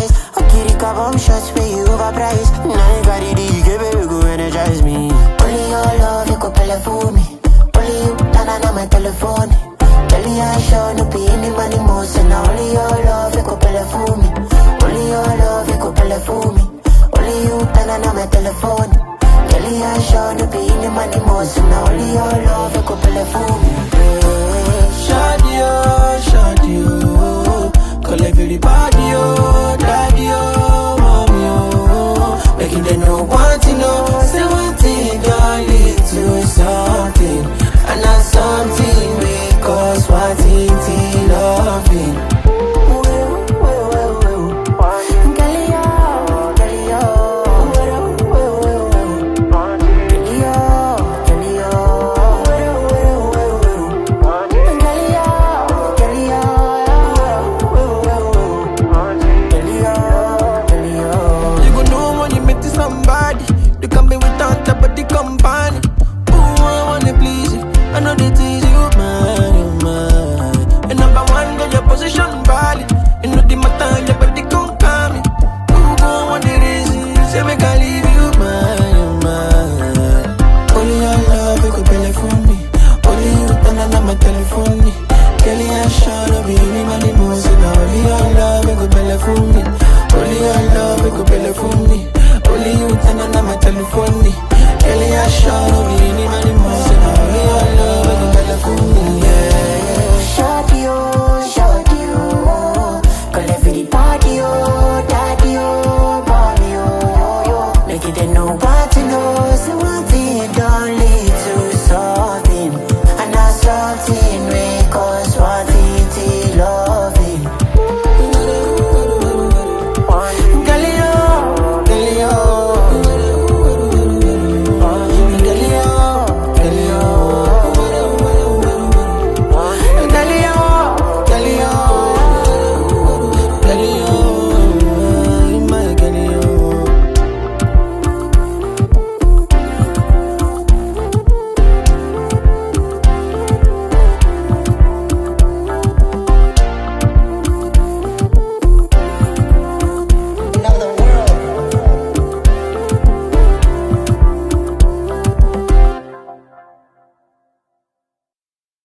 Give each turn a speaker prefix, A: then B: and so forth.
A: eyes. Okay, the bomb shots where you overpriced. Now you got it, baby, go energize me. Only your love, you go play for me. Only you, Tana, my telephone. Kelly, I show no be any money more. So now only your love, you go play for me. Only your love, you go play for me. Only you, Tana, my telephone. Kelly, I show no be any money more. So now only your love, you go play for me.
B: Shadi, oh, call everybody.